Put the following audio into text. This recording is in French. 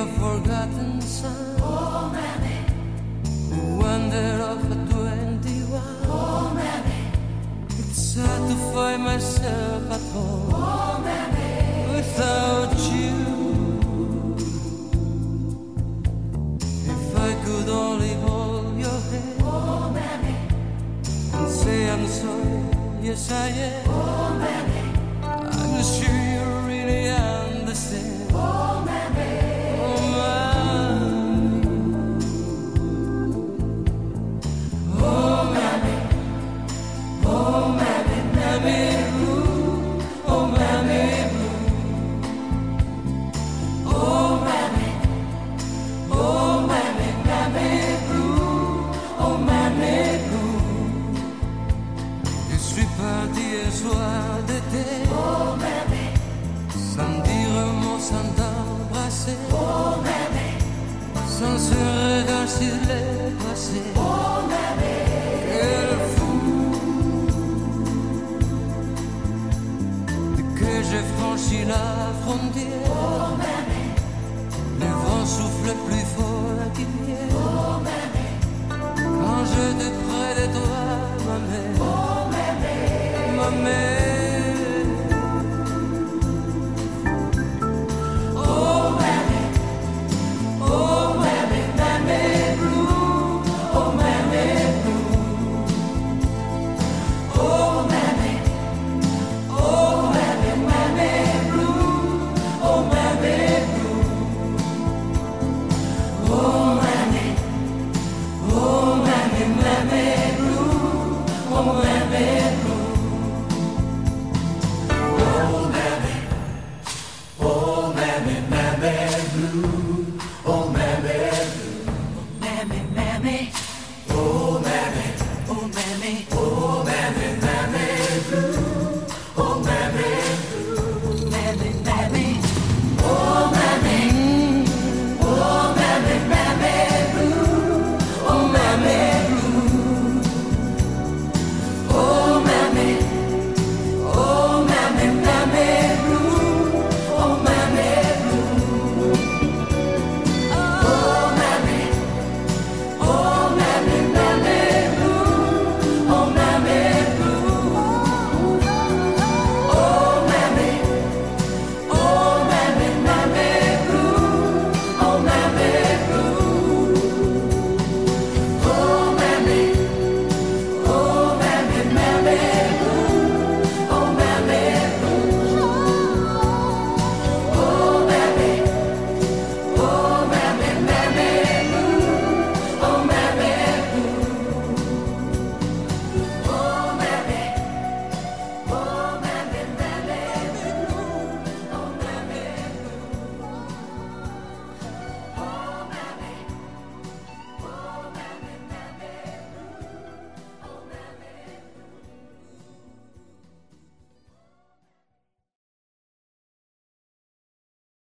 a forgotten son. Oh, mammy. Who wandered off at 21. Oh, mammy. It's hard to find myself at home. Oh, mammy. Without you. If I could only hold your hand. Oh, mammy. And say I'm sorry, yes I am. Oh, mammy. I'm sure you really understand. Oh, mammy. Oh, mommy. Oh, mammy. Oh, mammy, mammy blue. Oh, mammy blue. Oh, mammy. Oh, mammy, mammy blue. Oh, mammy blue. Je suis parti un soir d'été. Oh, mammy. Sans dire un mot, sans t'embrasser. Oh, mammy. Sans se regard sur les passé. Oh, mammy. Quel fou que j'ai franchi la frontière. Oh, mammy. Le vent souffle plus fort qu'hier. Oh, mammy. Quand j'étais près de toi, ma mère. Oh, mammy. Ma mère. Oh, mammy. Oh, mammy, mammy blue. Oh, mammy blue. Oh, mammy. Oh, mammy, mammy blue. Oh, mammy blue. Oh, mammy. Oh, mammy, mammy blue. Oh, mammy blue. Oh, mammy. Oh, mammy, mammy blue.